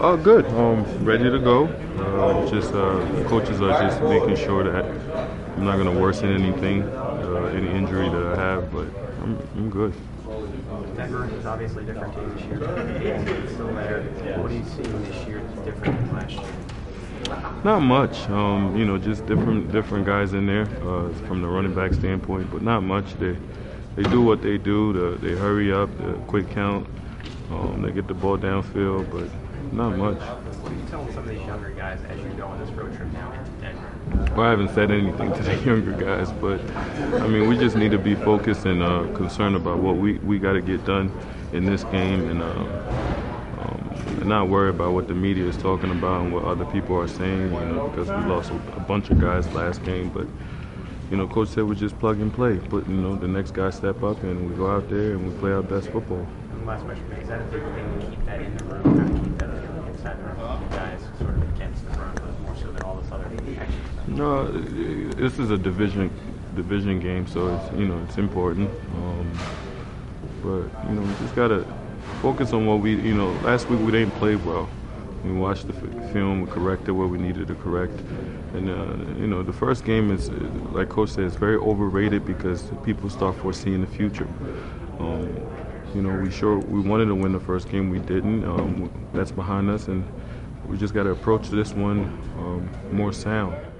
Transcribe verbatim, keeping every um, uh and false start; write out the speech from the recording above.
Oh, good. Um, ready to go. Uh, just uh, coaches are just making sure that I'm not going to worsen anything, uh, any injury that I have, but I'm, I'm good. Denver is obviously a different team this year. It's still there. What do you see this year that's different than last year? Not much. Um, you know, just different different guys in there uh, from the running back standpoint, but not much. They they do what they do. The, they hurry up, the quick count. Um, they get the ball downfield, but not much. What do you tell some of these younger guys as you go on this road trip now to Denver? Well, I haven't said anything to the younger guys, but I mean, we just need to be focused and uh, concerned about what we, we got to get done in this game, and, uh, um, and not worry about what the media is talking about and what other people are saying. You know, because we lost a, a bunch of guys last game, but you know, coach said we just plug and play. But you know, the next guy step up and we go out there and we play our best football. And last question: is that a big thing to keep that in the room, not keep that inside the room? You guys sort of against the run, but more so than all this other action stuff. No, this is a division division game, so it's you know it's important. Um, but you know, we just gotta focus on what we you know. Last week we didn't play well. We watched the film, we corrected what we needed to correct, and uh, you know the first game is, like Coach said, it's very overrated because people start foreseeing the future. Um, you know, we sure we wanted to win the first game, we didn't. Um, that's behind us, and we just got to approach this one um, more sound.